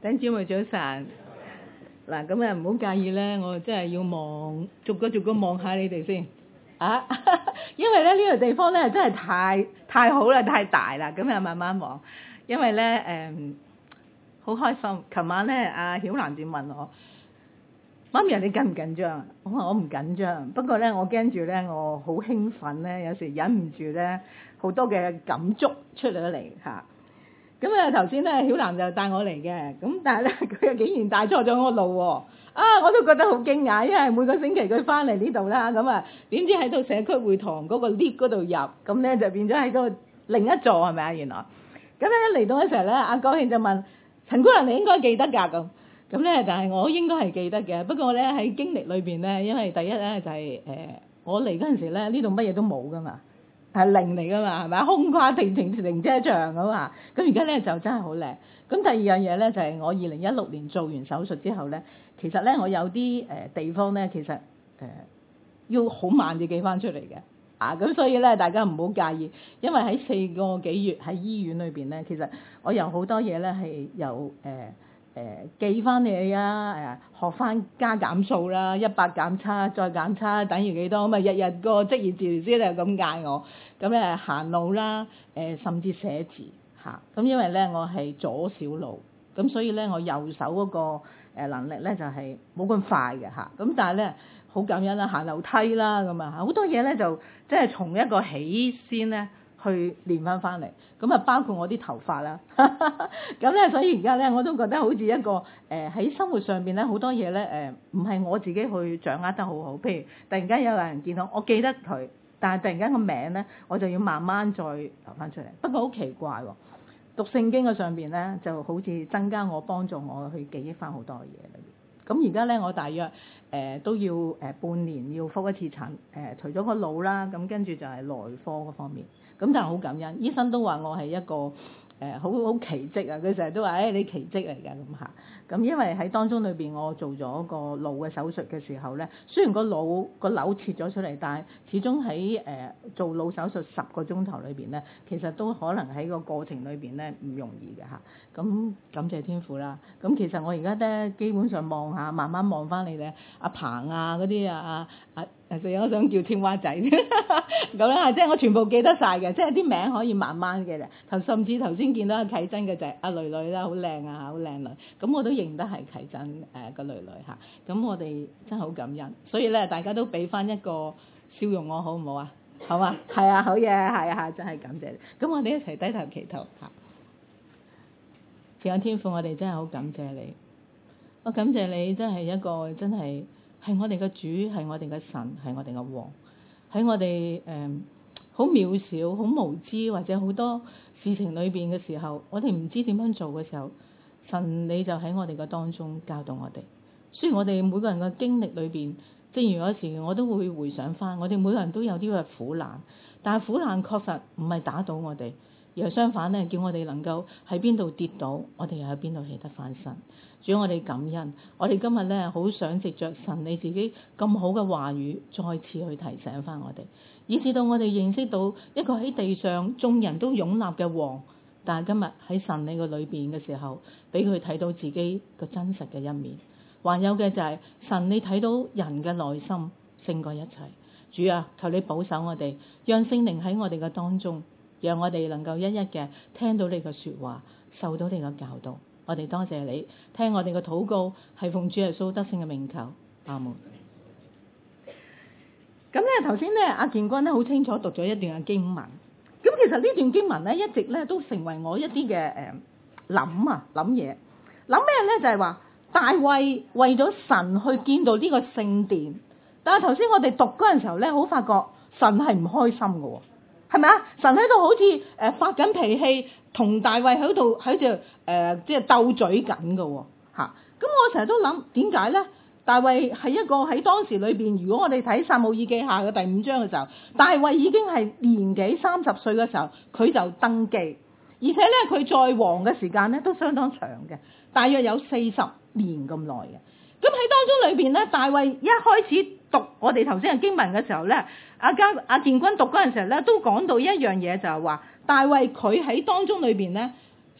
弟兄姊妹早晨。嗱，咁啊唔好介意咧，我真係要望逐個望下你哋先啊，因為咧呢個地方咧真係太好啦，太大啦，咁啊慢慢望。因為咧好開心，琴晚咧阿曉蘭就問我：媽咪你緊唔緊張啊？我話我唔緊張，不過咧我驚住咧我好興奮咧，有時忍唔住咧好多嘅感觸出咗嚟嚇。咁啊頭先咧曉蘭就帶我嚟嘅，咁但係咧佢又竟然帶錯咗我路喎，我都覺得好驚訝，因為每個星期佢翻嚟呢度啦，咁啊點知喺到社區會堂嗰個 lift 嗰度入，咁咧就變咗喺個另一座係咪啊？原來咁咧嚟到嘅時候咧，阿國慶就問陳姑娘你應該記得㗎咁咧，但係我應該係記得嘅，不過咧喺經歷裏邊咧，因為第一咧就係我嚟嗰陣時咧呢度乜嘢都冇㗎嘛。係零嚟噶嘛，係咪？空曠停車場咁嘛。咁而家咧就真係好靚。咁第二樣嘢咧就係我2016年做完手術之後咧，其實咧我有啲地方咧其實要好慢至寄翻出嚟嘅。咁所以咧大家唔好介意，因為喺4個幾月喺醫院裏邊咧，其實我有好多嘢咧係由記翻嚟啊，學翻加減數啦，100減差再減差等於幾多咁啊？日日個職業治療師咧咁嗌我，咁行路啦，甚至寫字嚇。咁因為咧我係左小腦，咁所以咧我右手嗰個能力咧就係冇咁快嘅嚇。咁但係咧好感恩啦，行樓梯啦咁啊，好多嘢咧就即係從一個起先咧。去練翻嚟，咁啊包括我啲頭髮啦，咁咧所以而家咧我都覺得好似一個喺生活上邊咧好多嘢咧唔係我自己去掌握得好好，譬如突然間有人見到我記得佢，但係突然間個名咧我就要慢慢再留翻出嚟。不過好奇怪喎，讀聖經嘅上邊咧就好似增加我幫助我去記憶翻好多嘢裏面。咁而家咧我大約都要半年要覆一次診，除咗個腦啦，咁跟住就係內科嗰方面。咁但係好感恩，醫生都話我係一個好奇蹟啊！佢成日都話你奇蹟嚟㗎咁嚇。咁因為喺當中裏邊，我做咗個腦嘅手術嘅時候咧，雖然個腦個瘤切咗出嚟，但係始終喺做腦手術10個鐘頭裏邊咧，其實都可能喺個過程裏邊咧唔容易嘅嚇。咁感謝天父啦。咁其實我而家咧基本上望下，慢慢望翻你咧，阿彭啊嗰啲仲有我想叫青蛙仔咁啦，即係我全部記得晒嘅，即係啲名可以慢慢嘅咧。甚至頭先見到阿啟真嘅就係阿女女啦，好靚啊，好靚女。咁我都認得係啟真個女女嚇。咁我哋真係好感恩，所以咧大家都俾翻一個笑容我好唔好啊？好啊，係啊，好嘢，係啊，真係感謝你。咁我哋一齊低頭祈禱嚇。慈愛天父，我哋真係好感謝你。我感謝你真係一個真係我哋嘅主，係我哋嘅神，係我哋嘅王。喺我哋好渺小、好無知或者好多事情裏邊嘅時候，我哋唔知點樣做嘅時候，神你就喺我哋嘅當中教導我哋。雖然我哋每個人嘅經歷裏邊，正如有時我都會回想翻，我哋每個人都有啲嘅苦難，但係苦難確實唔係打倒我哋，而係相反咧，叫我哋能夠喺邊度跌倒，我哋又喺邊度起得翻身。主，我哋感恩，我哋今日咧好想藉着神你自己咁好嘅話語，再次去提醒翻我哋，以至到我哋認識到一個喺地上眾人都擁立嘅王，但係今日喺神你個裏邊嘅時候，俾佢睇到自己個真實嘅一面。還有嘅就係神你睇到人嘅內心勝過一切。主啊，求你保守我哋，讓聖靈喺我哋嘅當中，讓我哋能夠一一嘅聽到你嘅說話，受到你嘅教導。我哋多謝你，聽我哋嘅禱告，係奉主耶穌得勝嘅名求，阿門。咁咧頭先咧阿建軍咧好清楚讀咗一段嘅經文。咁其實呢段經文咧一直咧都成為我一啲嘅諗嘢。諗咩咧？就係話大衛為咗神去建造呢個聖殿，但係頭先我哋讀嗰陣時候咧，好發覺神係唔開心嘅喎，係咪啊？神喺度好似發緊脾氣，同大衛喺度即係鬥嘴緊嘅喎嚇。咁我成日都諗點解咧？大衛係一個喺當時裏邊，如果我哋睇撒母耳記下嘅第5章嘅時候，大衛已經係年紀30歲嘅時候，佢就登基，而且咧佢在王嘅時間咧都相當長嘅，大約有40年咁耐嘅。咁喺當中裏邊咧，大衛一開始讀我哋頭先嘅經文嘅時候咧，阿建軍讀嗰陣時候咧，都講到一樣嘢，就係話大衛佢喺當中裏邊咧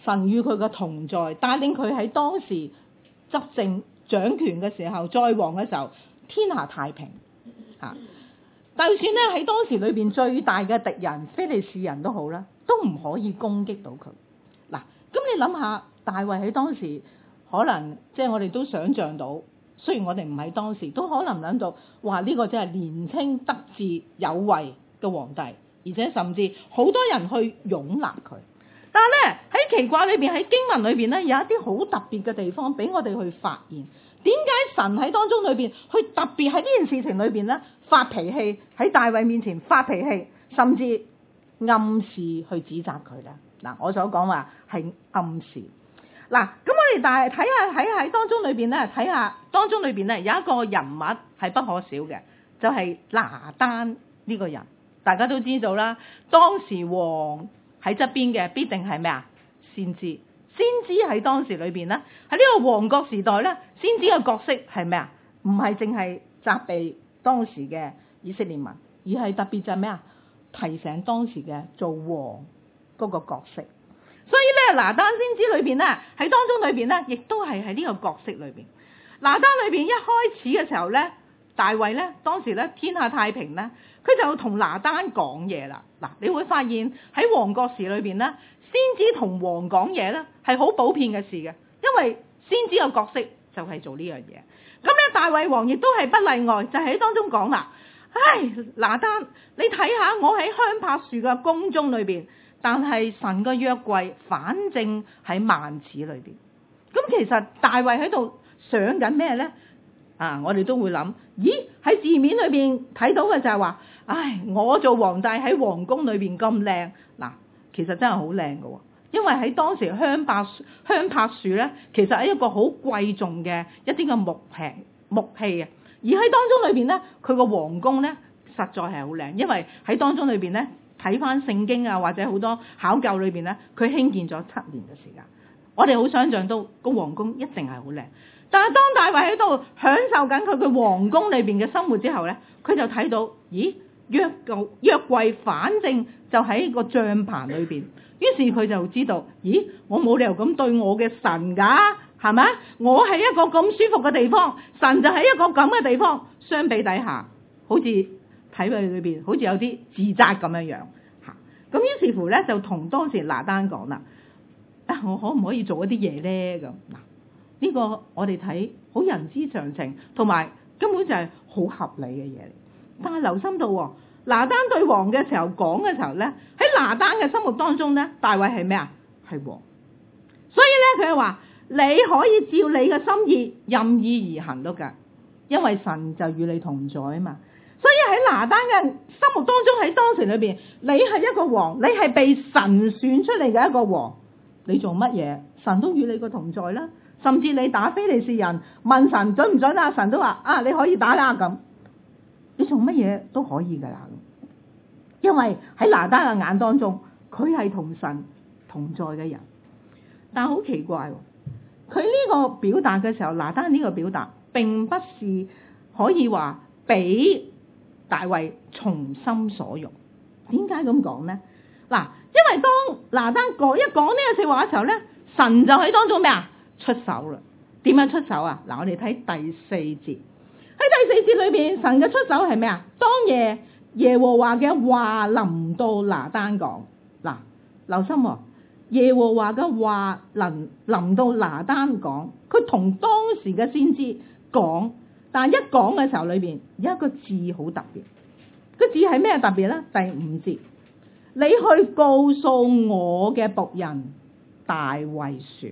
神與佢嘅同在，帶領佢喺當時執政掌權嘅時候，在王嘅時候，天下太平嚇。就算咧喺當時裏邊最大嘅敵人非利士人都好啦，都唔可以攻擊到佢。嗱，咁你諗下，大衛喺當時可能即係我哋都想像到，雖然我哋唔喺當時，都可能諗到話呢個真係年青德智有為嘅皇帝，而且甚至好多人去擁立佢。但係咧喺奇怪裏邊，喺經文裏邊咧有一啲好特別嘅地方俾我哋去發現。點解神喺當中裏邊去特別喺呢件事情裏邊咧發脾氣，喺大衛面前發脾氣，甚至暗示去指責佢咧？嗱，我所講話係暗示。嗱，咁我哋但係睇下喺當中裏邊咧，睇下當中裏邊咧有一個人物係不可少嘅，就係拿單呢個人。大家都知道啦，當時王喺側邊嘅必定係咩啊？先知。先知喺當時裏邊咧，喺呢個王國時代咧，先知嘅角色係咩啊？唔係淨係責備當時嘅以色列民，而係特別就係咩啊？提醒當時嘅做王嗰個角色。所以咧，拿單先知裏邊咧，喺當中裏邊咧，亦都係喺呢個角色裏邊。拿單裏邊一開始嘅時候咧，大衛咧當時咧天下太平咧，佢就同拿單講嘢啦。嗱，你會發現喺王國時裏邊咧，先知同王講嘢咧係好普遍嘅事嘅，因為先知嘅角色就係做呢樣嘢。咁咧，大衛王亦都係不例外，就喺當中講啦。唉，拿單，你睇下我喺香柏樹嘅宮中裏邊，但係神嘅約櫃反正喺幔子裏邊。咁其實大衛喺度想緊咩咧？啊，我哋都會諗，咦，喺字面裏邊睇到嘅就係話，唉，我做皇帝喺皇宮裏邊咁靚。嗱，其實真係好靚嘅喎，因為喺當時香柏樹咧，其實係一個好貴重嘅一啲嘅木器啊。而喺當中裏邊咧，佢個皇宮咧實在係好靚，因為喺當中裏邊咧睇翻聖經啊，或者好多考究裏邊咧，佢興建咗7年嘅時間。我哋好想像到個皇宮一定係好靚。但係當大衛喺度享受緊佢嘅皇宮裏邊嘅生活之後咧，佢就睇到，咦，約櫃反正就喺個帳棚裏邊。於是佢就知道，咦，我冇理由咁對我嘅神㗎，係咪？我係一個咁舒服嘅地方，神就喺一個咁嘅地方。相比底下，好似睇佢裏邊好似有啲自責咁樣樣嚇。咁於是乎咧，就同當時拿單講啦，啊，我可唔可以做一啲嘢咧？咁嗱。呢個我哋睇好人之常情，同埋根本就係好合理嘅嘢嚟。但係留心到，拿單對王嘅時候講嘅時候咧，喺拿單嘅心目當中咧，大衛係咩啊？係王。所以咧，佢係話你可以照你嘅心意任意而行都㗎，因為神就與你同在啊嘛。所以喺拿單嘅心目當中，喺當時裏邊，你係一個王，你係被神選出嚟嘅一個王，你做乜嘢，神都與你個同在啦。甚至你打非利士人，問神準唔準啊？神都話啊，你可以打啦咁。你做乜嘢都可以噶啦。因為喺拿單嘅眼當中，佢係同神同在嘅人。但係好奇怪，佢呢個表達嘅時候，拿單呢個表達並不是可以話俾大衛從心所欲。點解咁講呢？嗱，因為當拿單一講呢個説話嘅時候咧，神就喺當中咩啊？出手啦。點樣出手啊？嗱，我哋睇第4節。喺第4節裏邊，神嘅出手係咩啊？當夜耶和華嘅話臨到拿單講。嗱，留心喎，耶和華嘅話臨到拿單講，佢同當時嘅先知講，但係一講嘅時候裏邊有一個字好特別。個字係咩特別咧？第5節，你去告訴我嘅僕人大衛說。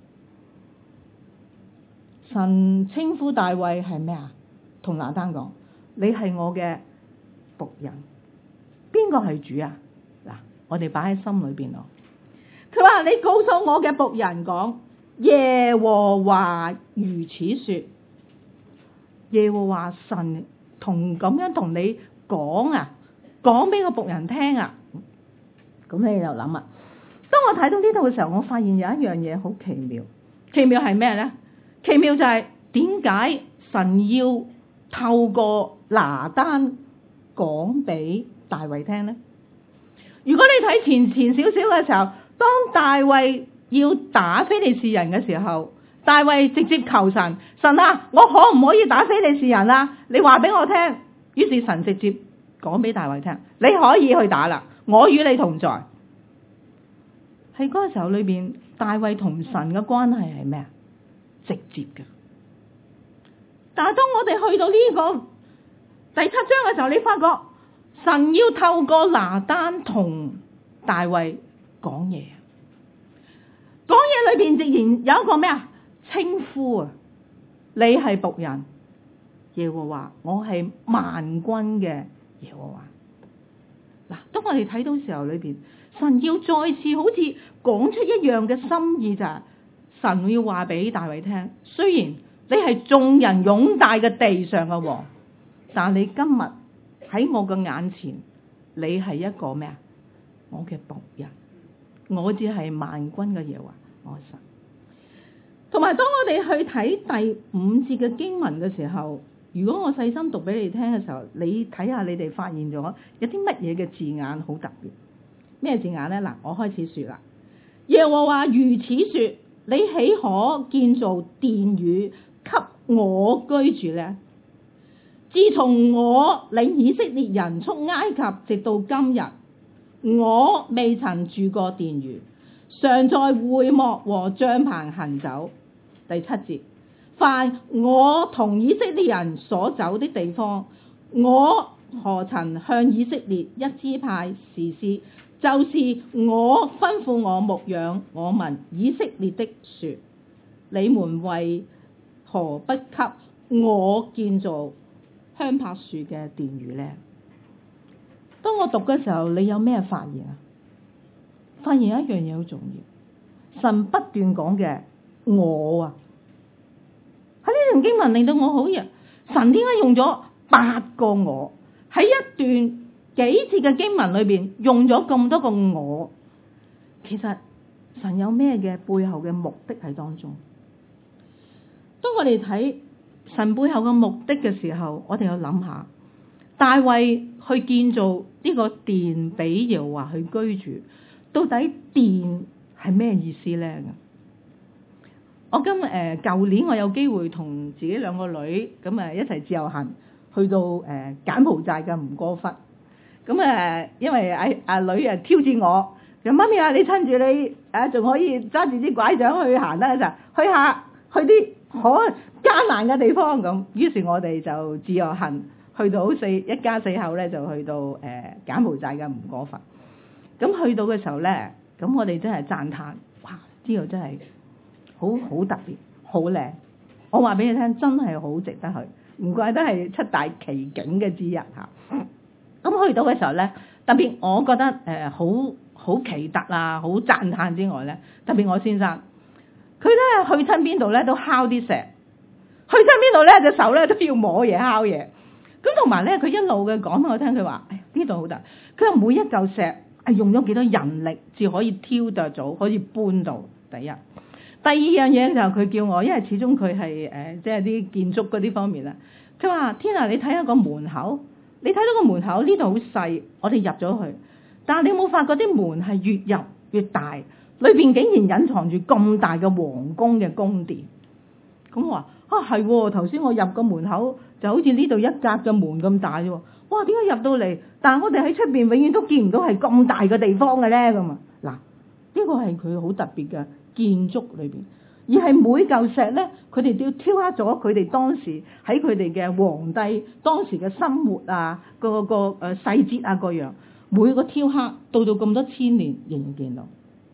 神稱呼大衛係咩啊？同拿單講，你係我嘅僕人。邊個係主啊？嗱，我哋擺喺心裏邊咯。佢話你告訴我嘅僕人講，耶和華如此說。耶和華神咁樣同你講啊，講俾個僕人聽啊。咁你就諗啊，當我睇到呢度嘅時候，我發現有一樣嘢好奇妙。奇妙係咩咧？奇妙就係點解神要透過拿單講俾大衛聽呢？如果你睇前少少嘅時候，當大衛要打非利士人嘅時候，大衛直接求神，神啊，我可唔可以打非利士人啊？你話俾我聽。於是神直接講俾大衛聽，你可以去打啦，我與你同在。喺嗰個時候裏邊，大衛同神嘅關係係咩啊？直接嘅。但係當我哋去到呢個第7章嘅時候，你發覺神要透過拿單同大衛講嘢，講嘢裏邊自然有一個咩啊？稱呼啊，你係僕人耶和華，我係萬軍嘅耶和華。嗱，當我哋睇到時候裏邊，神要再次好似講出一樣嘅心意，就係神要話俾大衛聽，雖然你係眾人擁戴嘅地上嘅王，但你今日喺我嘅眼前，你係一個咩啊？我嘅僕人，我只係萬軍嘅耶和華，我神。同埋當我哋去睇第5節嘅經文嘅時候，如果我細心讀俾你聽嘅時候，你睇下你哋發現咗有啲乜嘢嘅字眼好特別？咩字眼呢？嗱，我開始說啦。耶和華如此說：你豈可建造殿宇給我居住呢？自從我領以色列人出埃及直到今日，我未曾住過殿宇，常在會幕和帳棚行走。第7節，凡我同以色列人所走的地方，我何曾向以色列一支派士師，就是我吩咐我牧養我民以色列的說：你們為何不給我建造香柏樹嘅殿宇呢？當我讀嘅時候，你有咩發現啊？發現一樣嘢好重要，神不斷講嘅我啊，喺呢段經文令到我好神點解用咗8個我？喺一段幾節嘅經文裏邊用咗咁多個我，其實神有咩嘅背後嘅目的喺當中？當我哋睇神背後嘅目的嘅時候，我哋要諗下，大衛去建造呢個殿俾耶和華去居住，到底殿係咩意思呢？我舊年我有機會同自己2個女咁一齊自由行去到柬埔寨嘅吳哥窟，咁因為阿女挑戰我，就媽咪啊，你趁住你仲可以揸住啲拐杖去行啦，就去啲好艱難嘅地方咁。於是我哋就自由行去到一家4口咧，就去到柬埔寨嘅吳哥窟。咁去到嘅時候咧，咁我哋真係讚嘆，哇！呢度真係好特別，好靚。我話俾你聽，真係好值得去，唔怪得係7大奇景嘅之一嚇。咁去到嘅時候咧，特別我覺得好奇特啊，好讚嘆之外咧，特別我先生，佢咧去親邊度咧都敲啲石，去親邊度咧隻手咧都要摸嘢敲嘢。咁同埋咧，佢一路嘅講俾我聽，佢話：呢度好大。佢話每一嚿石係用咗幾多人力至可以挑得到，可以搬到。第一。第二樣嘢就佢叫我，因為始終佢係即係啲建築嗰啲方面啦。佢話：天啊，你睇下個門口，你睇到個門口呢度好細，我哋入咗去，但係你有冇發覺啲門係越入越大，裏邊竟然隱藏住咁大嘅皇宮嘅宮殿。咁我話：係，頭先我入個門口就好似呢度一格嘅門咁大啫。哇，點解入到嚟？但係我哋喺出邊永遠都見唔到係咁大嘅地方嘅咧咁啊！嗱，呢個係佢好特別嘅建築裏邊，而係每嚿石咧，佢哋都要雕刻咗佢哋當時喺佢哋嘅皇帝當時嘅生活啊，個細節啊，各樣每個雕刻到咁多千年仍然見到。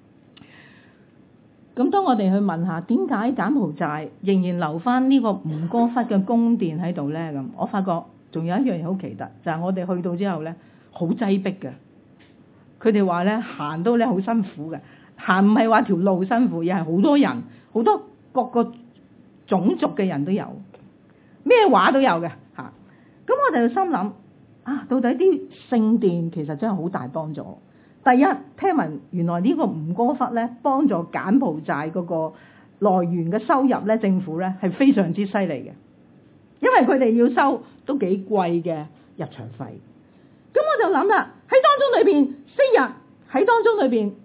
咁當我哋去問下點解柬埔寨仍然留翻呢個吳哥窟嘅宮殿喺度咧？咁我發覺仲有一樣嘢好奇特，就係我哋去到之後咧，好擠迫嘅。佢哋話咧，行都咧好辛苦嘅。行唔係話條路辛苦，而係好多人，好多各個種族嘅人都有，咩話都有嘅嚇。咁我哋就心諗到底啲聖殿其實真係好大幫助。第一，聽聞原來呢個吳哥窟咧，幫助柬埔寨嗰個來源嘅收入咧，政府咧係非常之犀利嘅，因為佢哋要收都幾貴嘅入場費。咁我就諗啦，喺當中裏邊昔日喺當中裏邊。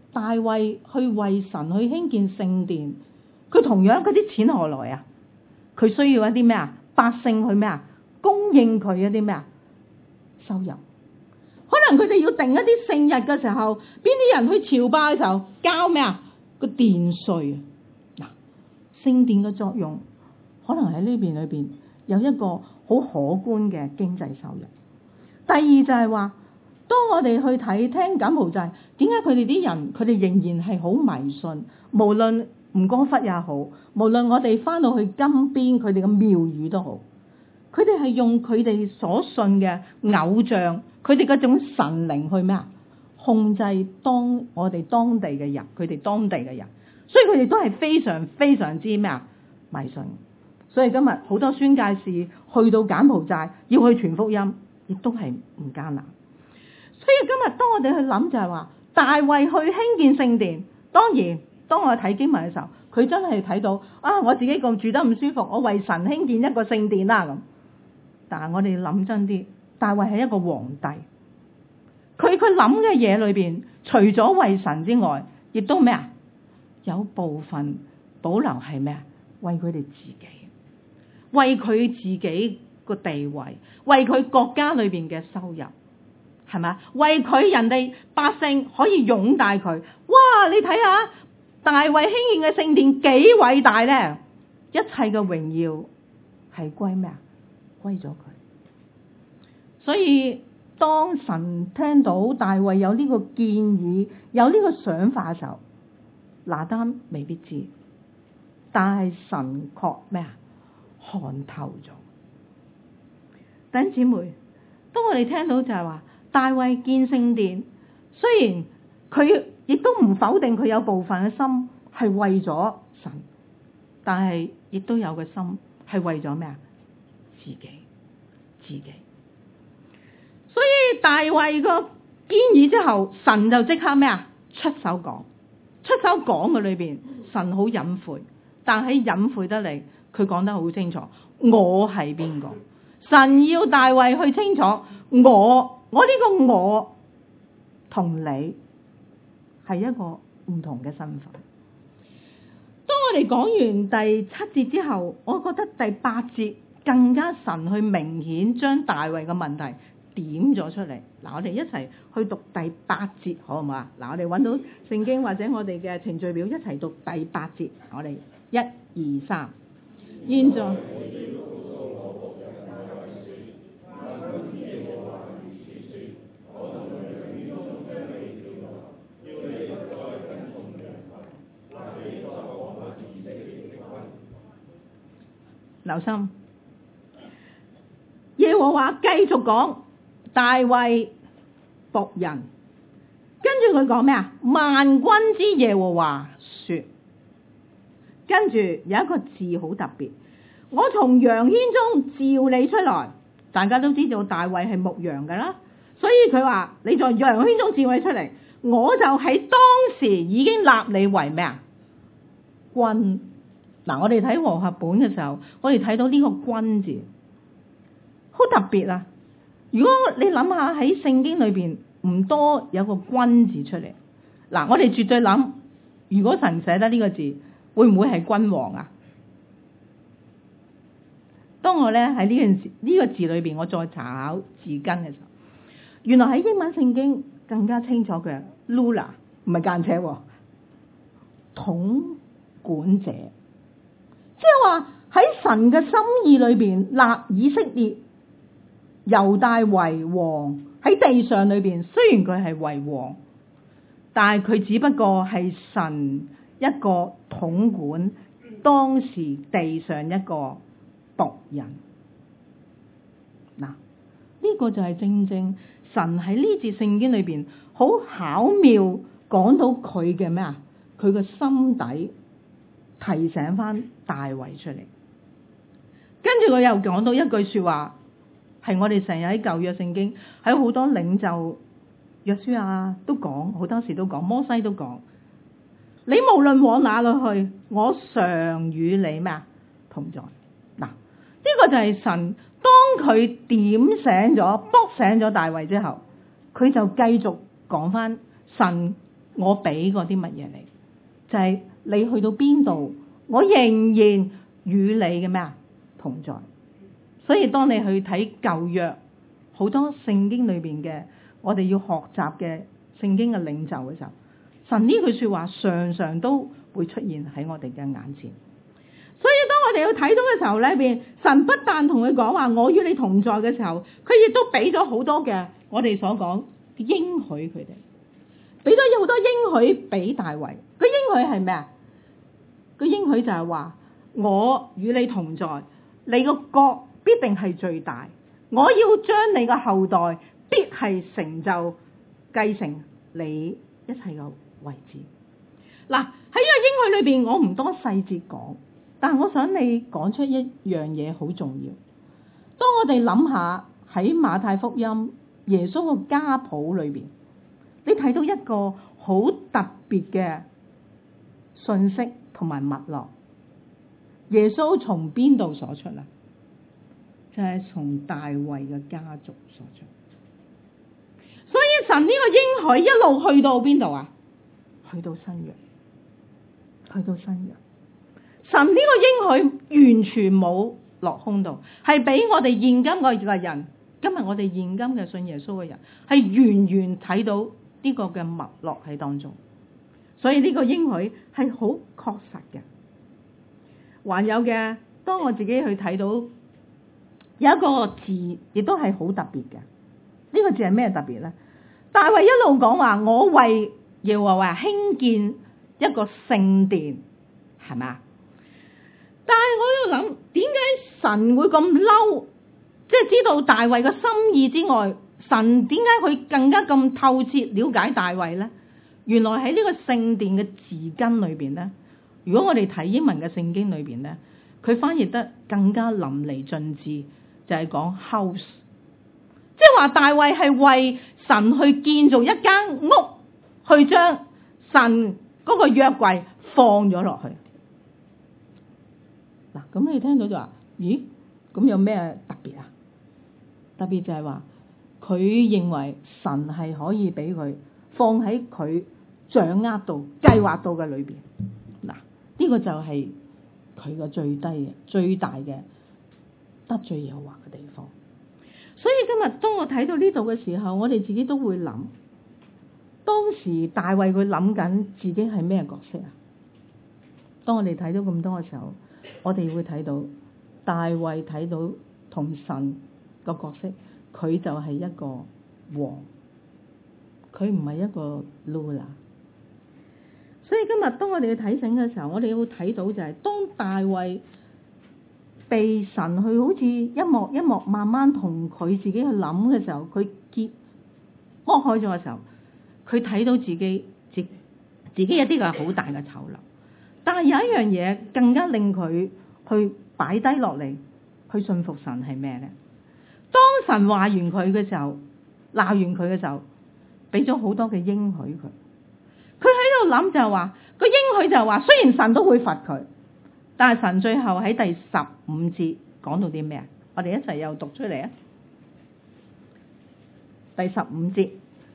大衛去為神去興建聖殿，佢同樣嗰啲錢何來啊？佢需要一啲咩啊？百姓去咩啊？供應佢一啲咩啊？收入。可能佢哋要定一啲聖日嘅時候，邊啲人去朝拜嘅時候交咩啊？個殿稅啊！嗱，聖殿嘅作用可能喺呢邊裏邊有一個好可觀嘅經濟收入。第二就係話，當我哋去睇聽柬埔寨，點解佢哋啲人佢哋仍然係好迷信？無論吳哥窟也好，無論我哋翻到去金邊佢哋嘅廟宇都好，佢哋係用佢哋所信嘅偶像，佢哋嗰種神靈去咩啊？控制我哋當地嘅人，佢哋當地嘅人，所以佢哋都係非常非常之咩啊？迷信。所以今日好多宣教士去到柬埔寨要去傳福音，亦都係唔艱難。所以今日當我哋去諗就係話，大衛去興建聖殿，當然當我睇經文嘅時候，佢真係睇到啊，我自己咁住得唔舒服，我為神興建一個聖殿啦咁。但係我哋諗真啲，大衛係一個皇帝，佢諗嘅嘢裏邊，除咗為神之外，亦都咩啊？有部分保留係咩啊？為佢哋自己，為佢自己個地位，為佢國家裏邊嘅收入，係咪？為佢人哋百姓可以擁戴佢。哇！你睇下大衛興建嘅聖殿幾偉大咧！一切嘅榮耀係歸咩啊？歸咗佢。所以當神聽到大衛有呢個建議，有呢個想法嘅時候，拿單未必知，但係神確咩啊？看透咗。弟兄姊妹，當我哋聽到就係話大衛建聖殿，雖然佢亦都唔否定佢有部分嘅心係為咗神，但係亦都有個心係為咗咩啊？自己。所以大衛個建議之後，神就即刻咩啊？出手講嘅裏邊，神好隱晦，但係隱晦得嚟，佢講得好清楚，我係邊個？神要大衛去清楚，我呢個我同你係一個唔同嘅身份。當我哋講完第7節之後，我覺得第8節更加神去明顯將大衛嘅問題點咗出嚟。嗱，我哋一齊去讀第8節好唔好啊？嗱，我哋揾到聖經或者我哋嘅程序表一齊讀第8節。我哋1、2、3。現在留心，耶和華繼續講大衛僕人，跟住佢講咩啊？萬軍之耶和華說，跟住有一個字好特別，我從羊圈中召你出來。大家都知道大衛係牧羊噶啦，所以佢話你在羊圈中召你出嚟，我就喺當時已經立你為咩啊？君。嗱，我哋睇和合本嘅時候，我哋睇到呢個君字好特別啊！如果你諗下喺聖經裏邊唔多有個君字出嚟，嗱，我哋絕對諗，如果神寫得呢個字，會唔會係君王啊？當我咧喺呢個字裏邊，我再查考字根嘅時候，原來喺英文聖經更加清楚嘅 ruler 唔係間尺，統管者。即係話喺神嘅心意裏邊立以色列猶大為王，喺地上裏邊，雖然佢係為王，但係佢只不過係神一個統管當時地上一個僕人。嗱，呢個就係正正神喺呢節聖經裏邊好巧妙講到佢嘅咩啊？佢個心底。提醒翻大衛出嚟，跟住佢又講到一句說話，係我哋成日喺舊約聖經，喺好多領袖約書亞都講，好多時都講，摩西都講，你無論往哪裏去，我常與你咩啊同在。嗱，呢個就係神當佢點醒咗、卜醒咗大衛之後，佢就繼續講翻神我俾嗰啲乜嘢你，就係你去到邊度，我仍然與你嘅咩啊同在。所以當你去睇舊約好多聖經裏邊嘅我哋要學習嘅聖經嘅領袖嘅時候，神呢句說話常常都會出現喺我哋嘅眼前。所以當我哋要睇到嘅時候咧，神不但同佢講話我與你同在嘅時候，佢亦都俾咗好多嘅我哋所講應許佢哋，俾咗好多應許俾大衛。個應許係咩啊？個應許就係話我與你同在，你個國必定係最大，我要將你個後代必係成就繼承你一切嘅位置。嗱，喺呢個應許裏邊，我唔多細節講，但係我想你講出一樣嘢好重要。當我哋諗下喺馬太福音耶穌個家譜裏邊，你睇到一個好特別嘅信息同埋脈絡。耶穌從邊度所出啊？就係從大衛嘅家族所出。所以神呢個應許一路去到邊度啊？去到新約，去到新約。神呢個應許完全冇落空度，係俾我哋現今嘅人，今日我哋現今嘅信耶穌嘅人，係完完睇到呢個嘅脈絡喺當中。所以呢個應許係好確實嘅。還有嘅，當我自己去睇到有一個字，亦都係好特別嘅。呢個字係咩特別呢？大衛一路講話，我為耶和華興建一個聖殿，係咪？但係我喺度諗，點解神會咁嬲？即係知道大衛嘅心意之外，神點解佢更加咁透徹了解大衛呢？原來喺呢個聖殿嘅字根裏邊呢，如果我哋睇英文嘅聖經裏邊呢，佢翻譯得更加淋漓盡致，就係講 house， 即係話大衛係為神去建造一間屋，去將神嗰個約櫃放咗落去。嗱，咁你聽到就話，咦？咁有咩特別啊？特別就係話，佢認為神係可以俾佢放喺佢掌握到、計劃到嘅裏邊。嗱，呢個就係佢個最低嘅、最大嘅得罪耶和華嘅地方。所以今日當我睇到呢度嘅時候，我哋自己都會諗，當時大衛佢諗緊自己係咩角色啊？當我哋睇到咁多嘅時候，我哋會睇到大衛睇到同神個角色，佢就係一個王，佢唔係一個 ruler。所以今日當我哋去睇醒嘅時候，我哋會睇到就係當大衛被神去好似一幕一幕慢慢同佢自己去諗嘅時候，佢剝開咗嘅時候，佢睇到自己有啲個好大嘅醜陋。但係有一樣嘢更加令佢去擺低落嚟，去信服神係咩呢？當神話完佢嘅時候，鬧完佢嘅時候，俾咗好多嘅應許佢。佢喺度諗就係話，個應許就係話，雖然神都會罰佢，但係神最後喺第15節講到啲咩啊？我哋一齊又讀出嚟啊！第15節。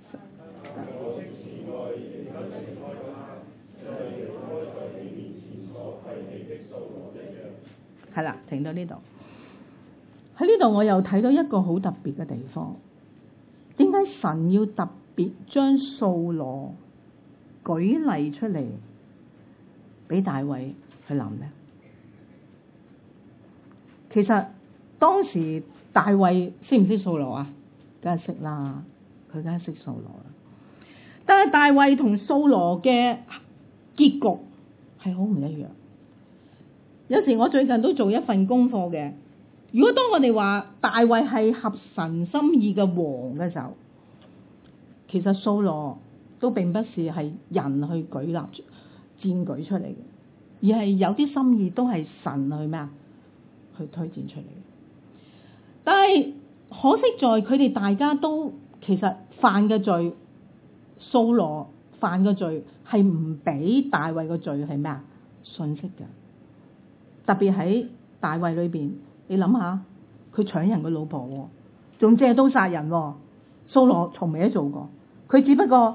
係啦，停到呢度。喺呢度我又睇到一個好特別嘅地方。點解神要特別將掃羅舉例出嚟俾大衛去諗呢？其實當時大衛識唔識掃羅啊？梗係識啦，佢梗係識掃羅啦。但係大衛同掃羅嘅結局係好唔一樣。有時我最近都做一份功課嘅。如果當我哋話大衛係合神心意嘅王嘅時候，其實掃羅都並不是係人去舉立薦舉出嚟嘅，而係有啲心意都係神去咩啊？去推薦出嚟嘅。但係可惜在佢哋大家都其實犯嘅罪，掃羅犯嘅罪係唔俾大衛嘅罪係咩啊？信息嘅。特別喺大衛裏邊，你諗下，佢搶人嘅老婆，仲借刀殺人，掃羅從未都做過，佢只不過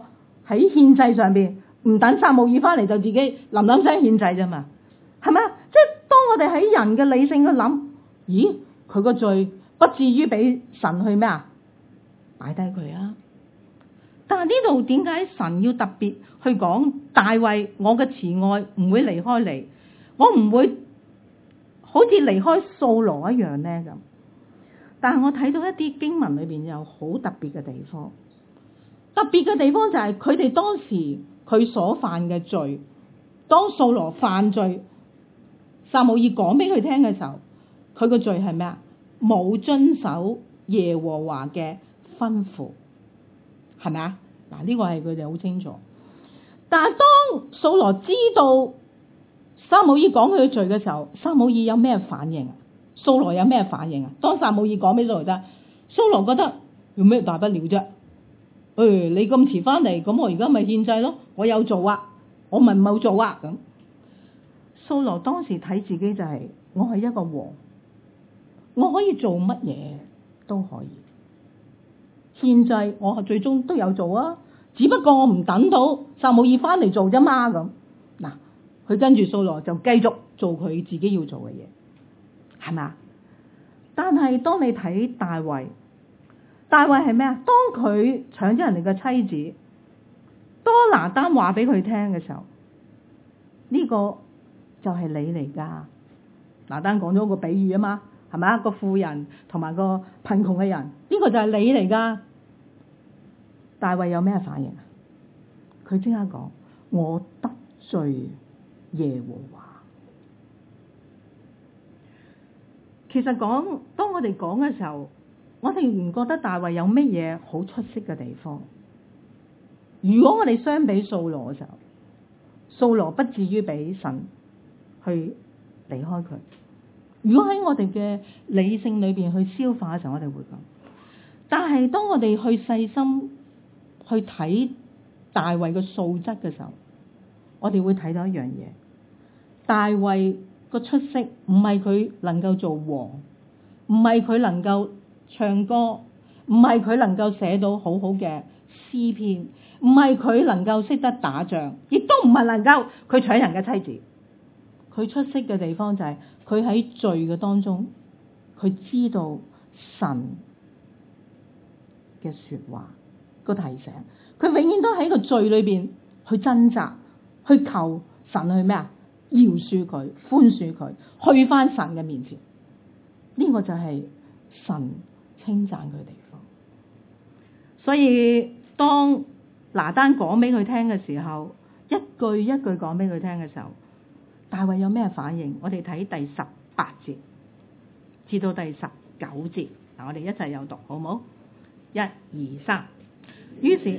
喺獻祭上邊唔等撒母耳翻嚟就自己冧聲獻祭啫嘛，係咪啊？即係當我哋喺人嘅理性去諗，咦，佢個罪不至於俾神去咩啊？擺低佢啊！但係呢度點解神要特別去講大衛，我嘅慈愛唔會離開你，我唔會好似離開掃羅一樣呢？咁。但係我睇到一啲經文裏邊有好特別嘅地方，特別嘅地方就係佢哋當時佢所犯嘅罪，當掃羅犯罪，撒母耳講俾佢聽嘅時候，佢個罪係咩啊？冇遵守耶和華嘅吩咐，係咪啊？嗱，呢個係佢哋好清楚。但係當掃羅知道撒母耳講佢嘅罪嘅時候，撒母耳有咩反應啊？掃羅有咩反應啊？當撒母耳講俾掃羅聽，掃羅覺得有咩大不了啫？你咁遲翻嚟，咁我而家咪獻祭咯，我有做啊，我咪冇做啊咁。掃羅當時睇自己就係、我係一個王，我可以做乜嘢都可以。獻祭我最終都有做啊，只不過我唔等到撒母耳翻嚟做啫嘛咁。嗱，佢跟住掃羅就繼續做佢自己要做嘅嘢，係咪啊？但係當你睇大衛係咩啊？當佢搶咗人哋嘅妻子，當拿單話俾佢聽嘅時候，呢個就係你嚟噶。拿單講咗個比喻啊嘛，係咪啊？個富人同埋個貧窮嘅人，呢個就係你嚟噶。大衛有咩反應啊？佢即刻講：我得罪耶和華。其實當我哋講嘅時候，我哋唔覺得大衛有乜嘢好出色嘅地方。如果我哋相比掃羅嘅時候，掃羅不至於俾神去離開佢。如果喺我哋嘅理性裏邊去消化嘅時候，我哋會講。但係當我哋去細心去睇大衛嘅素質嘅時候，我哋會睇到一樣嘢：大衛個出色唔係佢能夠做王，唔係佢能夠唱歌，唔係佢能夠寫到好好嘅詩篇，唔係佢能夠識得打仗，亦都唔係能夠佢搶人嘅妻子。佢出色嘅地方就係佢喺罪嘅當中，佢知道神嘅說話個提醒，佢永遠都喺個罪裏邊去掙扎，去求神去咩啊？饒恕佢，寬恕佢，去返神嘅面前。呢個就係神稱讚佢嘅地方。所以當拿單講俾佢聽嘅時候，一句一句講俾佢聽嘅時候，大衛有咩反應？我哋睇第18節至到第19節，嗱，我哋一齊有讀好唔好？1、2、3。於是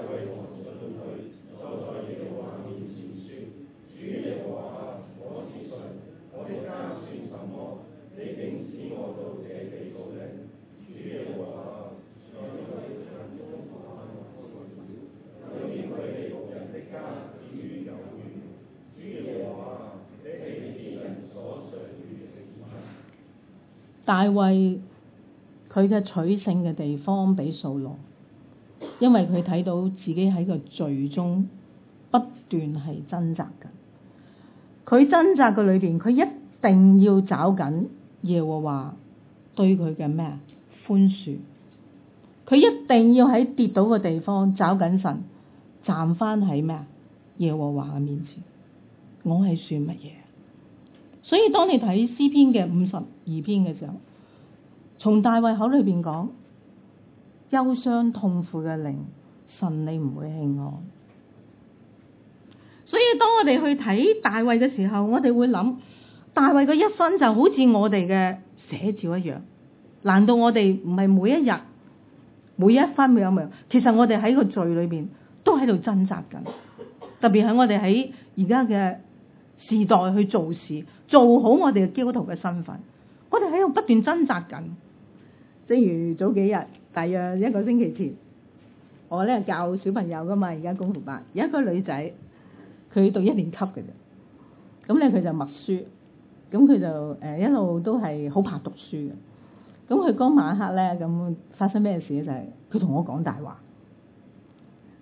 大衛佢嘅取勝嘅地方比掃羅，因為佢睇到自己喺個罪中不斷係掙扎緊。佢掙扎嘅裏邊，佢一定要找緊耶和華對佢嘅咩寬恕。佢一定要喺跌倒嘅地方找緊神，站翻喺咩耶和華嘅面前。我係算乜嘢？所以當你睇詩篇嘅52篇嘅時候，從大衛口裏邊講，憂傷痛苦嘅靈，神你唔會輕看。所以當我哋去睇大衛嘅時候，我哋會諗，大衛嘅一生就好似我哋嘅寫照一樣。難道我哋唔係每一日每一分每一秒，其實我哋喺個罪裏邊都喺度掙扎緊。特別係我哋喺而家嘅時代去做事，做好我哋嘅基督徒嘅身份，我哋喺度不斷掙扎緊。正如早幾日，大約1個星期前，我咧教小朋友噶嘛，而家功夫班有一個女仔，佢讀1年級嘅啫。咁咧佢就默書，咁佢就一路都係好怕讀書嘅。咁佢嗰晚黑咧，咁發生咩事咧？就係佢同我講大話。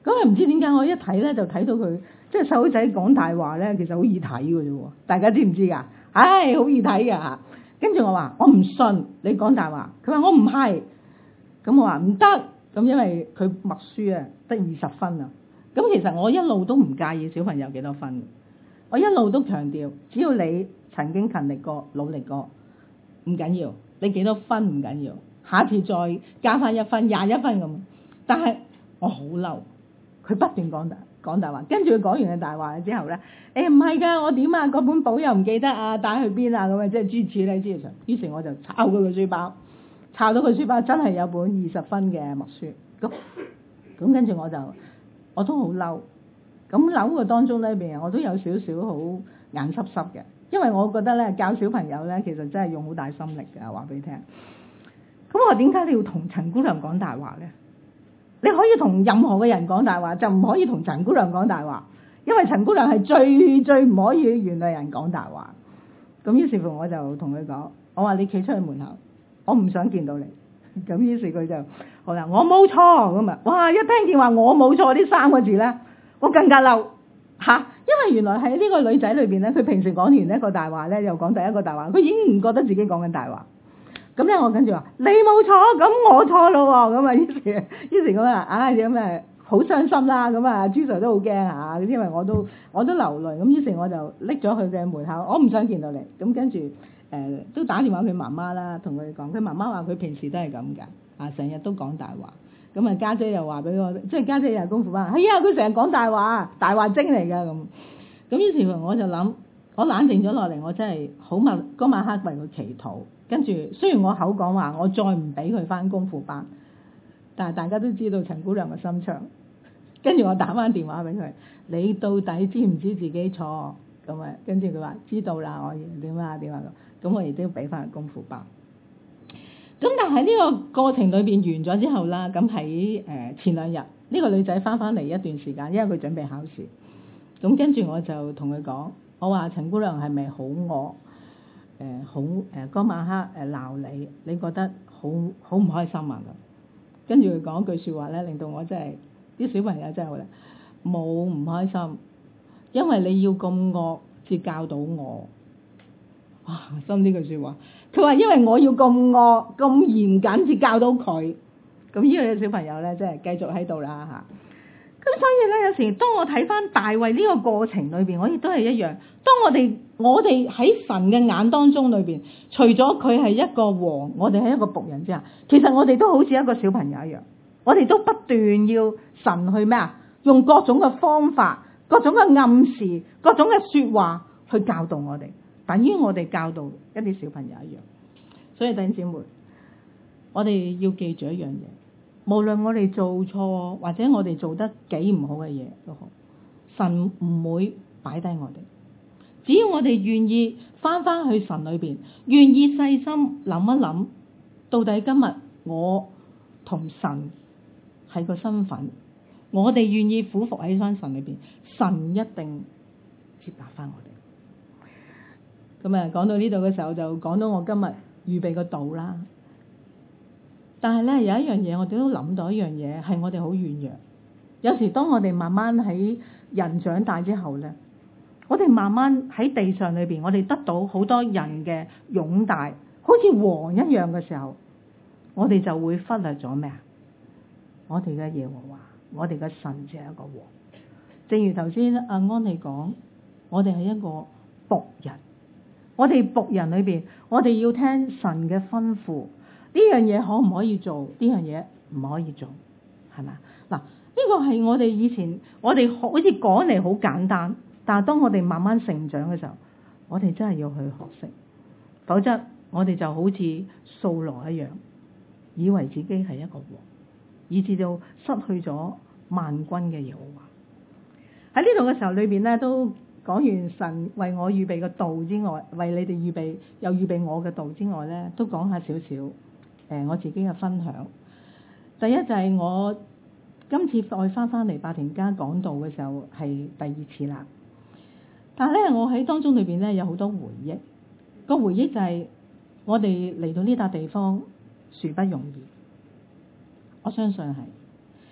咁啊唔知點解我一睇咧就睇到佢，即係細佬仔講大話咧，其實好易睇嘅啫喎，大家知唔知㗎？唉，好易睇㗎嚇。跟住我話我唔信你講大話，佢話我唔係，咁我話唔得，咁因為佢默書啊得20分啊，咁其實我一路都唔介意小朋友幾多分，我一路都強調，只要你曾經勤力過、努力過，唔緊要，你幾多分唔緊要，下次再加翻1分、21分咁。但係我好嬲，佢不斷講大話，跟住佢講完嘅大話之後咧，唔係㗎，我點啊？嗰本簿又唔記得啊，帶去邊啊？咁啊，即係諸如此類之類。於是我就抄佢個書包，抄到佢書包真係有本20分嘅默書。咁跟住我都好嬲。咁嬲嘅當中咧邊，我都有少少好眼濕濕嘅，因為我覺得咧教小朋友咧其實真係用好大心力㗎，話俾你聽。咁我點解你要同陳姑娘講大話咧？你可以同任何嘅人講大話，就唔可以同陳姑娘講大話，因為陳姑娘係最唔可以原諒人講大話。咁於是乎我就同佢講，我話你企出去門口，我唔想見到你。咁於是佢就好啦，我冇錯咁啊！哇，一聽見話我冇錯呢3個字咧，我更加嬲嚇，因為原來喺呢個女仔裏邊咧，佢平時講完一個大話咧，又講第一個大話，佢已經唔覺得自己講緊大話。咁咧，我跟住話你冇錯，咁我錯咯喎，咁啊，於是咁啊，咁啊好傷心啦，咁啊，朱 Sir 都好驚嚇，因為我都流淚，咁於是我就拎咗佢嘅門口，我唔想見到你，咁跟住都打電話佢媽媽啦，同佢講，佢媽媽話佢平時都係咁㗎，成日都講大話，咁啊家姐又話俾我，即係家姐又係功夫班，係啊，佢成日講大話，大話精嚟㗎咁於是乎我就諗，我冷靜咗落嚟，我真係好嗰晚黑為佢祈禱。跟住，雖然我口講話，我再唔俾佢返功夫班，但係大家都知道陳姑娘嘅心腸。跟住我打返電話俾佢，你到底知唔知自己錯？咁啊，跟住佢話知道啦，我點啊，咁我亦都要俾返佢功夫班。咁但係呢個過程裏邊完咗之後啦，咁喺前2日，呢個女仔返嚟一段時間，因為佢準備考試。咁跟住我就同佢講，我話陳姑娘係咪好惡？嗰晚黑鬧你，你覺得好唔開心啊？跟住佢講句説話咧，令到我真係啲小朋友真係好咧，冇唔開心，因為你要咁惡至教到我。哇！深呢句説話，佢話因為我要咁惡咁嚴謹至教到佢。咁呢個小朋友咧，真係繼續喺度啦嚇。咁所以咧，有時當我睇翻大衛呢個過程裏邊，我亦都係一樣。當我哋喺神嘅眼當中裏邊，除咗佢係一個王，我哋係一個僕人之下，其實我哋都好似一個小朋友一樣，我哋都不斷要神去咩啊？用各種嘅方法、各種嘅暗示、各種嘅説話去教導我哋，等於我哋教導一啲小朋友一樣。所以弟兄姊妹，我哋要記住一樣嘢。無論我哋做錯或者我哋做得幾唔好嘅嘢都好，神唔會擺低我哋。只要我哋願意返去神裏邊，願意細心諗一諗，到底今日我同神係個身份，我哋願意俯伏喺神裏邊，神一定接納返我哋。咁啊，講到呢度嘅時候，就講到我今日預備個道啦。但係咧，有一樣嘢我哋都諗到一樣嘢，係我哋好軟弱。有時當我哋慢慢喺人長大之後咧，我哋慢慢喺地上裏邊，我哋得到好多人嘅擁戴，好似王一樣嘅時候，我哋就會忽略咗咩啊？我哋嘅耶和華，我哋嘅神就係一個王。正如頭先阿安利講，我哋係一個僕人，我哋僕人裏邊，我哋要聽神嘅吩咐。呢樣嘢可唔可以做？呢樣嘢唔可以做，係咪？嗱，呢個係我哋以前，我哋好似講嚟好簡單，但係當我哋慢慢成長嘅時候，我哋真係要去學識，否則我哋就好似掃羅一樣，以為自己係一個王，以至到失去咗萬軍嘅耶和華。喺呢度嘅時候裏邊咧，都講完神為我預備嘅道之外，為你哋預備我嘅道之外咧，都講下少少。我自己嘅分享，第一就係我今次再翻嚟白田家講道嘅時候係第2次啦。但係咧，我喺當中裏邊咧有好多回憶，個回憶就係我哋嚟到呢笪地方殊不容易，我相信係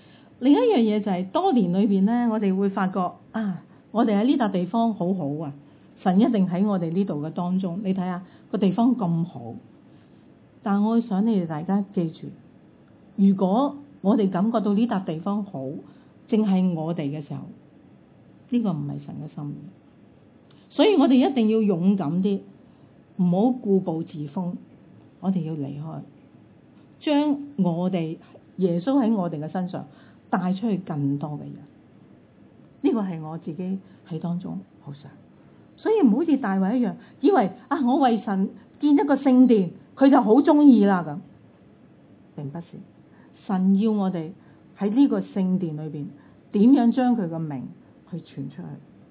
另一樣嘢就係多年裏邊咧，我哋會發覺啊，我哋喺呢笪地方好好啊，神一定喺我哋呢度嘅當中。你睇下個地方咁好，但我想你哋大家記住，如果我哋感覺到呢笪地方好，淨係我哋嘅時候，呢個唔係神嘅心意。所以我哋一定要勇敢啲，唔好固步自封，我哋要離開，將我哋耶穌喺我哋嘅身上帶出去更多嘅人。呢個係我自己喺當中好想，所以唔好似大衛一樣，以為啊我為神建一個聖殿，佢就好中意啦咁，並不是。神要我哋喺呢個聖殿裏邊，點樣將佢個名去傳出去。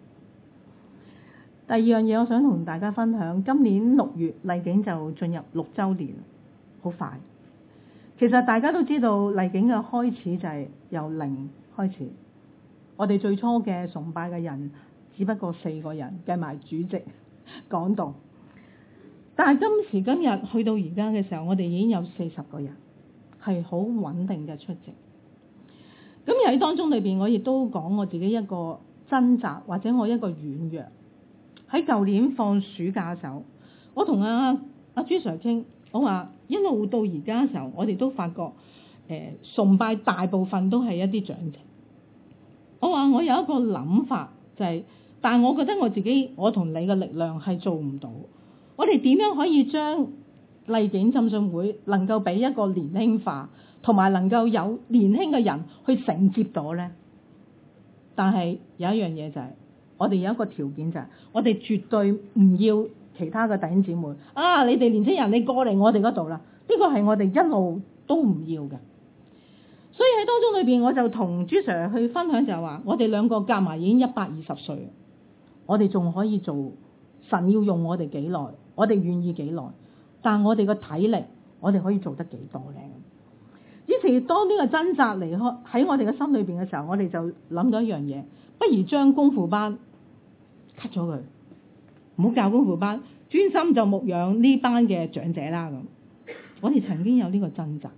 第二樣嘢，我想同大家分享，今年6月麗景就進入6週年，好快。其實大家都知道麗景嘅開始就係由零開始，我哋最初嘅崇拜嘅人只不過4個人，計埋主席講道。但係今時今日去到而家嘅時候，我哋已經有40個人，係好穩定嘅出席。咁而喺當中裏邊，我亦都講我自己一個掙扎或者我一個軟弱。喺舊年放暑假嘅時候，我同阿朱 Sir 傾，我話一路到而家嘅時候，我哋都發覺崇拜大部分都係一啲長者。我話我有一個諗法就係，但係我覺得我自己我同你嘅力量係做唔到。我哋點樣可以將麗景浸信會能夠俾一個年輕化，同埋能夠有年輕嘅人去承接到呢？但係有一樣嘢就係，我哋有一個條件就係，我哋絕對唔要其他嘅弟兄姊妹啊！你哋年輕人，你過嚟我哋嗰度啦。呢個係我哋一路都唔要嘅。所以喺當中裏邊，我就同朱 Sir 去分享就係話，我哋兩個夾埋已經120歲，我哋仲可以做，神要用我哋幾耐，我哋願意幾耐，但我哋個體力，我哋可以做得幾多咧？於是當呢個掙扎離開喺我哋嘅心裏邊嘅時候，我哋就諗到一樣嘢，不如將功夫班cut咗佢，唔好教功夫班，專心就牧養呢班嘅長者啦咁。我哋曾經有呢個掙扎，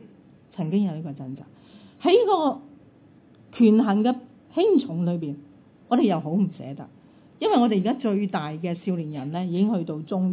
喺呢個權衡嘅輕重裏邊，我哋又好唔捨得，因為我哋而家最大嘅少年人咧已經去到中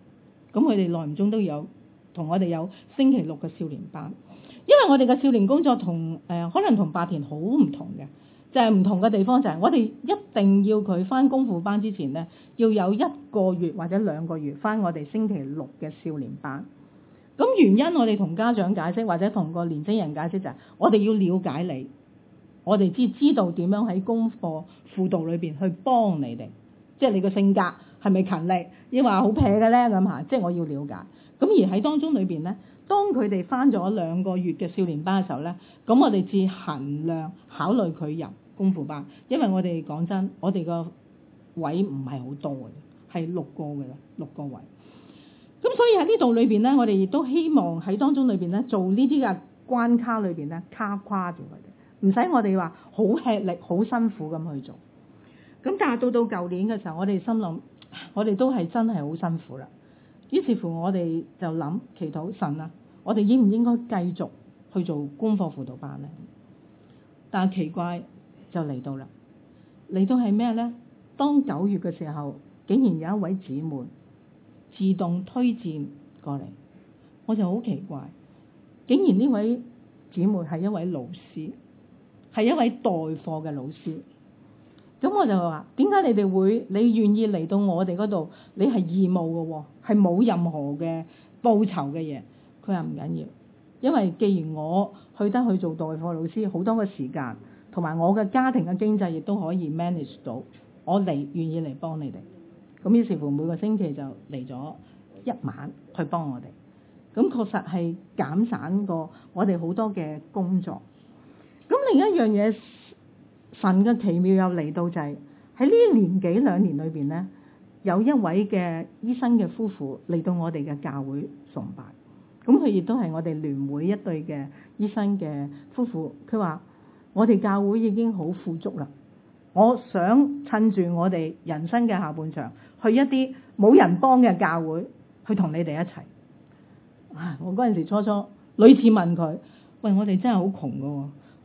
2，咁佢哋耐唔中都有同我哋有星期6嘅少年班。因為我哋嘅少年工作同可能同白田好唔同嘅，就係唔同嘅地方就係我哋一定要佢返功夫班之前咧，要有1個月或者2個月返我哋星期6嘅少年班。咁原因我哋同家長解釋或者同個年輕人解釋就係，我哋要了解你，我哋知道點樣喺功課輔導裏邊去幫你哋，即係你個性格係咪勤力，抑或好撇嘅咧咁嚇，即係我要了解。咁而喺當中裏邊咧，當佢哋返咗2個月嘅少年班嘅時候咧，咁我哋至衡量考慮佢入功夫班，因為我哋講真，我哋個位唔係好多嘅，係6個嘅啦，6個位。咁所以喺呢度裏邊咧，我哋亦都希望喺當中裏邊咧，做呢啲嘅關卡裏邊咧，跨住佢哋，唔使我哋話好吃力、好辛苦咁去做。咁但係到舊年嘅時候，我哋心諗，我哋都係真係好辛苦啦。於是乎，我哋就諗祈禱神啊，我哋應唔應該繼續去做功課輔導班咧？但係奇怪就嚟到啦，嚟到係咩咧？當9月嘅時候，竟然有一位姊妹自動推薦過嚟，我就好奇怪，竟然呢位姊妹係一位老師，係一位代課嘅老師。咁我就話：點解你哋會你願意嚟到我哋嗰度？你係義務嘅喎，係冇任何嘅報酬嘅嘢。佢話唔緊要，因為既然我去得去做代課老師，好多嘅時間同埋我嘅家庭嘅經濟亦都可以 manage 到，我願意嚟幫你哋。咁於是乎每個星期就嚟咗1晚去幫我哋。咁確實係減省過我哋好多嘅工作。咁另一樣嘢，神嘅奇妙又嚟到就係喺呢年幾2年裏邊咧，有一位嘅醫生嘅夫婦嚟到我哋嘅教會崇拜。咁佢亦都係我哋聯會一對嘅醫生嘅夫婦。佢話：我哋教會已經好富足啦，我想趁住我哋人生嘅下半場，去一啲冇人幫嘅教會，去同你哋一齊。我嗰陣時初屢次問佢：喂，我哋真係好窮㗎喎，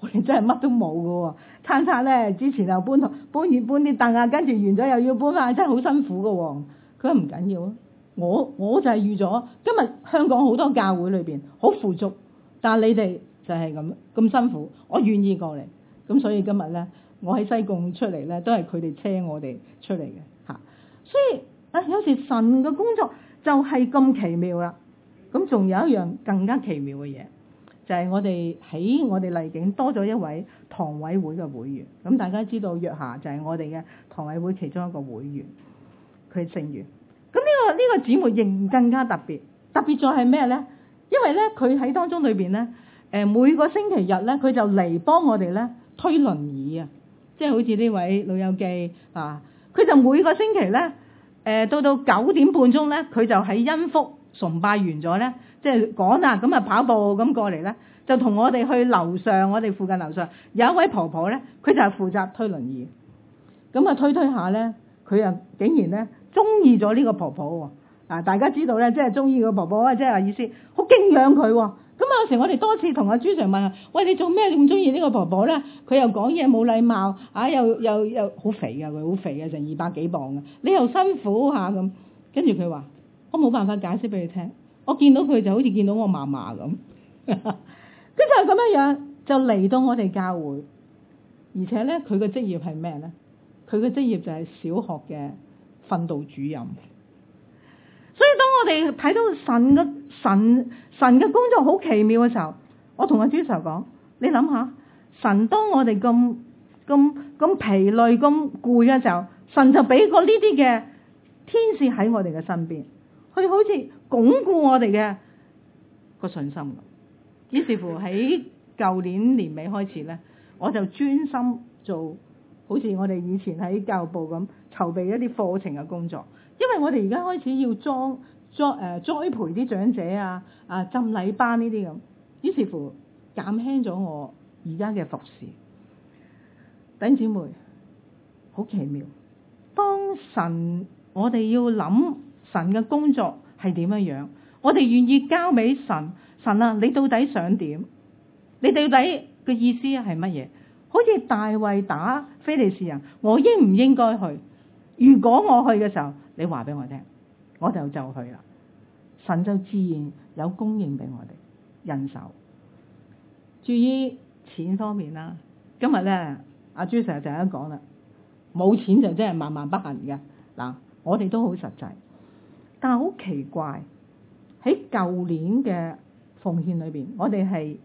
我哋真係乜都冇㗎喎，餐咧之前又搬啲凳啊，跟住完咗又要搬返，真係好辛苦㗎喎。佢話唔緊要啊，我就係預咗今日香港好多教會裏邊好富足，但係你哋就係咁辛苦，我願意過嚟。咁所以今日咧，我喺西貢出嚟咧，都係佢哋車我哋出嚟嘅嚇。所以有時神嘅工作就係咁奇妙啦。咁仲有一樣更加奇妙嘅嘢，就係我哋喺我哋麗景多咗一位堂委會嘅會員。咁大家知道約霞就係我哋嘅堂委會其中一個會員，佢姓袁。咁呢個姊妹仍更加特別，特別在係咩咧？因為咧佢喺當中裏邊咧，每個星期日咧，佢就嚟幫我哋咧推輪椅啊，即係好似呢位老友記啊，佢就每個星期咧，到9點半鐘咧，佢就喺恩福崇拜完咗咧，即係講啦，咁啊跑步咁過嚟咧，就同我哋去樓上，我哋附近樓上有一位婆婆咧，佢就係負責推輪椅，咁啊推下咧，佢啊竟然咧中意咗呢個婆婆喎。啊！大家知道咧，即係中意個婆婆啊，即係話意思好敬仰佢喎。咁有時我哋多次同阿朱 Sir 問啊，喂，你做咩咁中意呢個婆婆咧？佢又講嘢冇禮貌啊，又好肥啊，佢好肥啊，成200幾磅啊，你又辛苦嚇咁。跟住佢話：我冇辦法解釋俾你聽，我見到佢就好似見到我嫲嫲咁。佢就係咁樣就嚟到我哋教會，而且咧佢嘅職業係咩咧？佢嘅職業就係小學嘅訓導主任。所以當我哋睇到神嘅工作好奇妙嘅時候，我同阿朱 Sir 講：你諗下，神當我哋咁疲累、咁攰嘅時候，神就俾過呢啲嘅天使喺我哋嘅身邊，佢好似鞏固我哋嘅個信心。於是乎喺舊年年尾開始咧，我就專心做好似我哋以前喺教育部咁籌備一啲課程嘅工作。因為我哋而家開始要栽培啲長者啊浸禮班呢啲咁，於是乎減輕咗我而家嘅服侍。弟兄姊妹，好奇妙！當我哋要諗神嘅工作係點樣樣，我哋願意交俾神。神啊，你到底想點？你到底嘅意思係乜嘢？好似大衛打非利士人，我應唔應該去？如果我去嘅時候，你話俾我聽，我就去啦。神就自然有供應俾我哋人手。至於錢方面啦，今日咧阿朱 Sir就一講啦，冇錢就真係萬萬不行嘅嗱。我哋都好實際，但係好奇怪喺舊年嘅奉獻裏邊，我哋係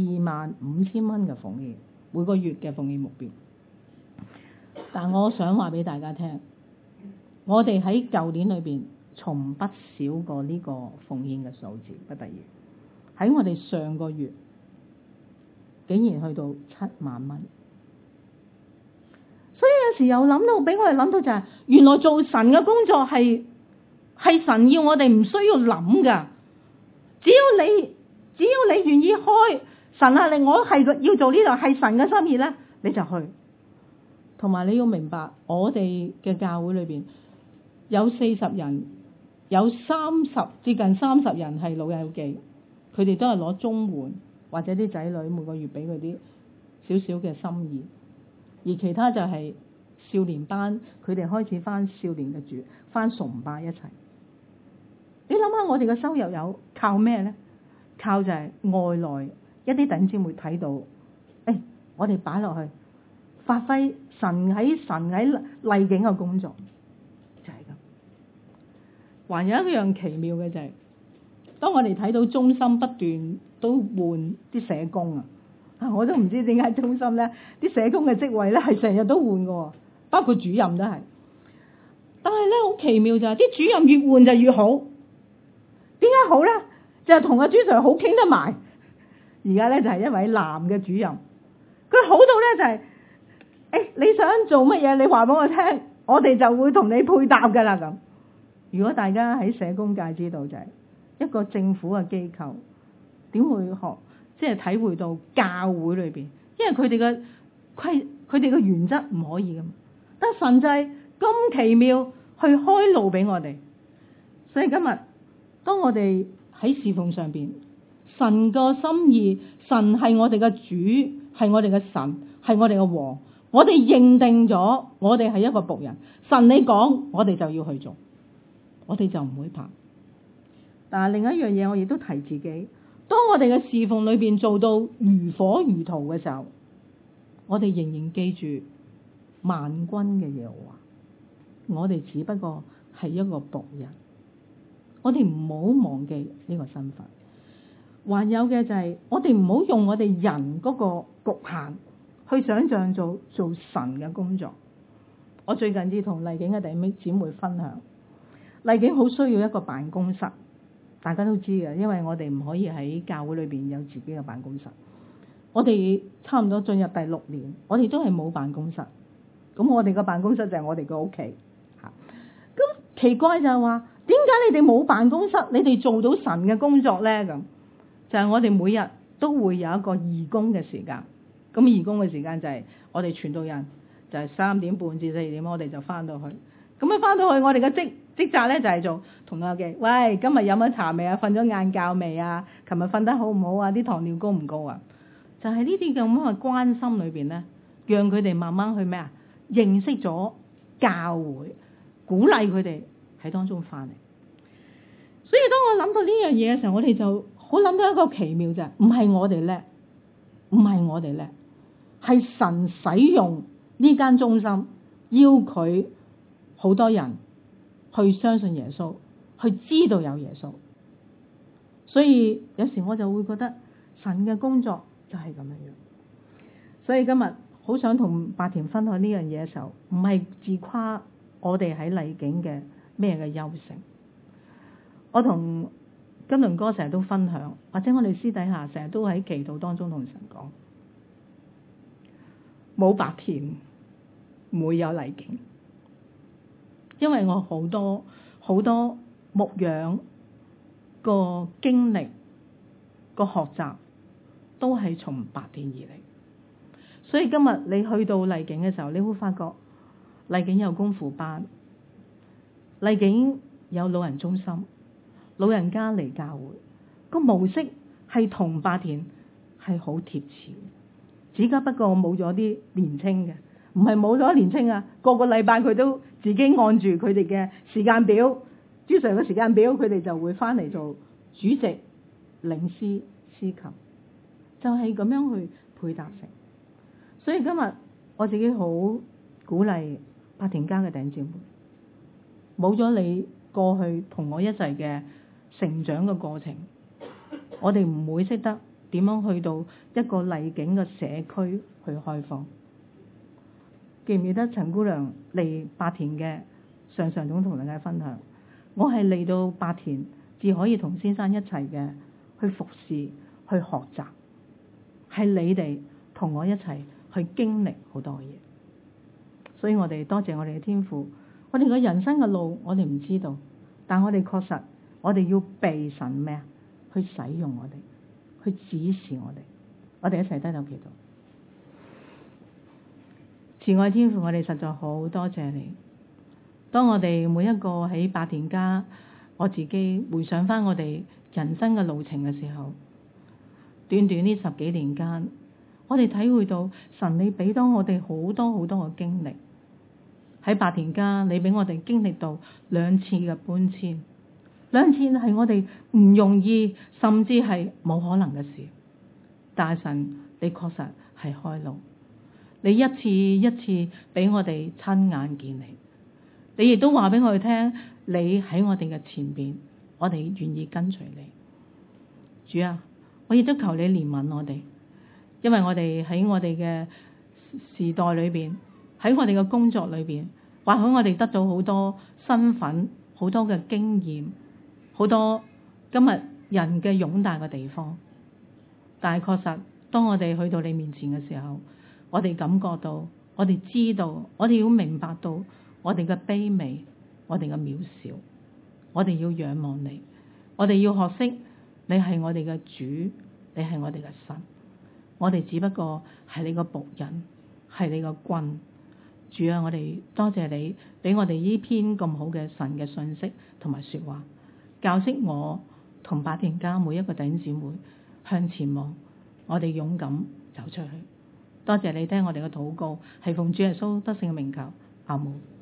25,000蚊嘅奉獻，每個月嘅奉獻目標。但我想話俾大家聽，我哋喺舊年裏邊從不少過呢個奉獻嘅數字，不得已喺我哋上個月竟然去到7萬蚊。所以有時又諗到，俾我哋諗到就係，原來做神嘅工作係神要我哋唔需要諗噶，只要你願意開，神啊，我係要做呢度係神嘅心意咧，你就去。同埋你要明白，我哋嘅教會裏邊有40人，有接近30人係老友記，佢哋都係攞綜援或者啲仔女每個月俾佢啲少少嘅心意，而其他就係少年班，佢哋開始翻少年嘅主，翻崇拜一齊。你諗下，我哋嘅收入有靠咩咧？靠就係外來一啲弟兄姊妹睇到，我哋擺落去，發揮神喺麗景嘅工作，就係咁。還有一樣奇妙嘅就係，當我哋睇到中心不斷都換啲社工啊，我都唔知點解中心咧啲社工嘅職位咧係成日都換嘅，包括主任都係。但係咧好奇妙就係，啲主任越換就越好。點解好咧？就係同阿朱 Sir 好傾得埋。而家咧就係一位男嘅主任，佢好到咧就係，你想做乜嘢？你話俾我聽，我哋就會同你配搭噶啦咁。如果大家喺社工界知道，就係一個政府嘅機構點會即係體會到教會裏邊，因為佢哋嘅原則唔可以咁，但神就係咁奇妙去開路俾我哋。所以今日當我哋喺侍奉上邊，神個心意，神係我哋嘅主， 係我哋嘅神，係我哋嘅王。我哋認定咗，我哋係一個僕人。神你講，我哋就要去做，我哋就唔會怕。但係另一樣嘢，我亦都提自己，當我哋嘅侍奉裏邊做到如火如荼嘅時候，我哋仍然記住萬軍嘅耶和華，我哋只不過係一個僕人，我哋唔好忘記呢個身份。還有嘅就係我哋唔好用我哋人嗰個局限去想象做神嘅工作。我最近至同麗景嘅弟兄姊妹分享，麗景好需要一個辦公室，大家都知嘅，因為我哋唔可以喺教會裏邊有自己嘅辦公室。我哋差唔多進入第6年，我哋都係冇辦公室。咁我哋嘅辦公室就係我哋嘅屋企嚇。咁奇怪就係話，點解你哋冇辦公室，你哋做到神嘅工作咧？咁就係我哋每日都會有一個義工嘅時間。咁義工嘅時間就係我哋傳道人就係3點半至4點，我哋就翻到去。咁一翻到去，我哋嘅職責咧就係做同樣嘅。喂，今日飲咗茶未啊？瞓咗晏覺未啊？琴日瞓得好唔好啊？啲糖尿高唔高啊？就係呢啲咁樣嘅關心裏邊咧，讓佢哋慢慢去咩啊？認識咗教會，鼓勵佢哋喺當中翻嚟。所以當我諗到呢樣嘢嘅時候，我哋就好諗到一個奇妙就係，唔係我哋叻，唔係我哋叻，係神使用呢間中心，要佢好多人去相信耶穌，去知道有耶穌。所以有時我就會覺得神嘅工作就係咁樣樣。所以今日好想同白田分享呢樣嘢嘅時候，唔係自誇我哋喺麗景嘅咩嘅優勝。我同金倫哥成日都分享，或者我哋私底下成日都喺祈禱當中同神講，冇白田唔會有麗景，因為我好多牧養個經歷個學習都係從白田而嚟。所以今日你去到麗景嘅時候，你會發覺麗景有功夫班，麗景有老人中心，老人家嚟教會，個模式係同白田係好貼切，只不過冇咗啲年青嘅，唔係冇咗年青啊，個禮拜佢都自己按住佢哋嘅時間表，朱 Sir 嘅時間表，佢哋就會翻嚟做主席、領詩、司琴，就係咁樣去配搭成。所以今日我自己好鼓勵白田家嘅弟兄姊妹，冇咗你過去同我一齊嘅成長嘅過程，我哋唔會識得點樣去到一個麗景嘅社區去開放。記唔記得陳姑娘嚟白田嘅常總同大家分享，我係嚟到白田至可以同先生一齊嘅去服侍、去學習，係你哋同我一齊去經歷好多嘢。所以我哋多謝我哋嘅天父，我哋嘅人生嘅路我哋唔知道，但我哋確實我哋要被神咩啊去使用我哋，去指示我哋。我哋一齊低頭祈禱。慈愛天父，我哋實在好多謝你。當我哋每一個喺白田家，我自己回想翻我哋人生嘅路程嘅時候，短短呢10幾年間，我哋體會到神你俾到我哋好多嘅經歷。喺白田家，你俾我哋經歷到2次嘅搬遷，2次係我哋唔容易，甚至係冇可能嘅事。大神，你確實係開路，你一次一次俾我哋親眼見你亦都話俾我哋聽，你喺我哋嘅前邊，我哋願意跟隨你。主啊，我亦都求你憐憫我哋，因為我哋喺我哋嘅時代裏邊，喺我哋嘅工作裏邊，或許我哋得到好多身份、好多嘅經驗、好多今日人嘅擁戴嘅地方，但係確實當我哋去到你面前嘅時候，我哋感覺到，我哋知道，我哋要明白到我哋嘅卑微，我哋嘅渺小，我哋要仰望你，我哋要學識你係我哋嘅主，你係我哋嘅神，我哋只不過係你個僕人，係你個君。主啊，我哋多謝你俾我哋呢篇咁好嘅神嘅信息同埋說話，教識我同白田家每一個弟兄姊妹向前望，我哋勇敢走出去。 多謝你聽我哋嘅禱告，係奉主耶穌得勝嘅名求，阿門。